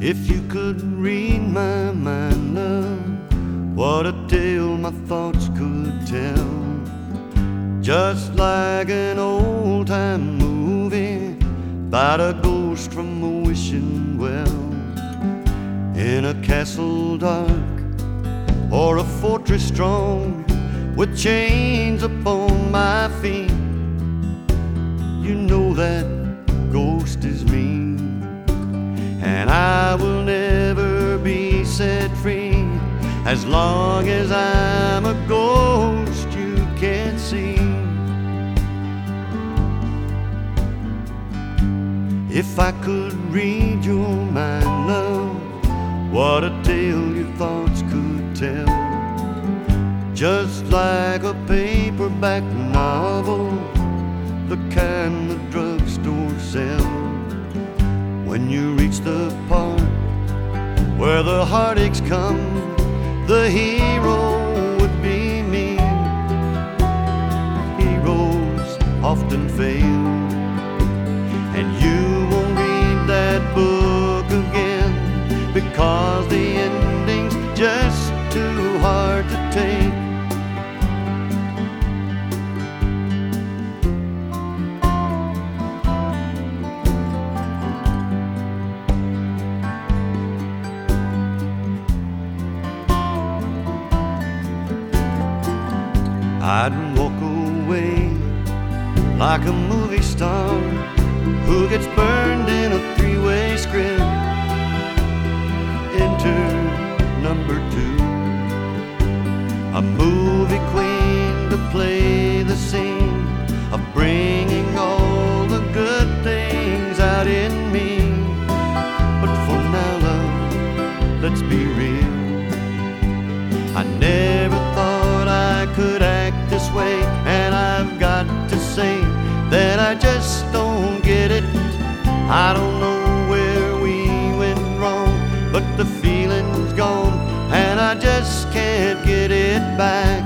If you could read my mind, love, what a tale my thoughts could tell. Just like an old-time movie about a ghost from a wishing well. In a castle dark or a fortress strong, with chains upon my feet, you know that ghost is me. And I will never be set free as long as I'm a ghost you can't see. If I could read your mind, love, what a tale your thoughts could tell. Just like a paperback novel, the kind the drugstore sells. When you reach the part where the heartaches come, the hero would be me. Heroes often fail, and you won't read that book again, because the ending's just too hard to take. I'd walk away like a movie star who gets burned in a three-way script. Enter number 2, a movie queen to play the scene of bringing all the good things out in me. But for now, love, let's be real. I never thought I could act this way, and I've got to say that I just don't get it. I don't know where we went wrong, but the feeling's gone and I just can't get it back.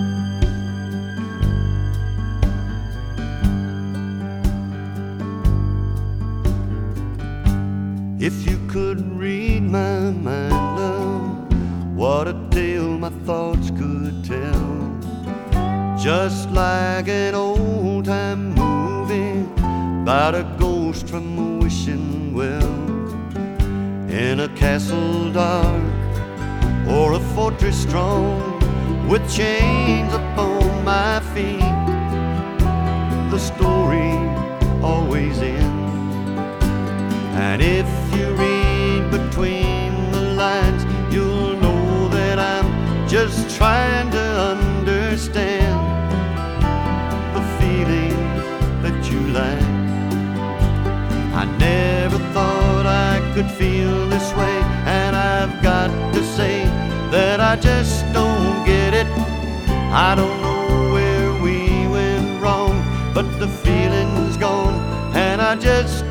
If you could read my mind, love, what a tale my thoughts could tell. Just like an old-time movie about a ghost from a wishing well. In a castle dark or a fortress strong, with chains upon my feet, the story always ends. And if you read between the lines, you'll know that I'm just trying to understand the feeling that you like. I never thought I could feel this way, and I've got to say that I just don't get it. I don't know where we went wrong, but the feeling's gone and I just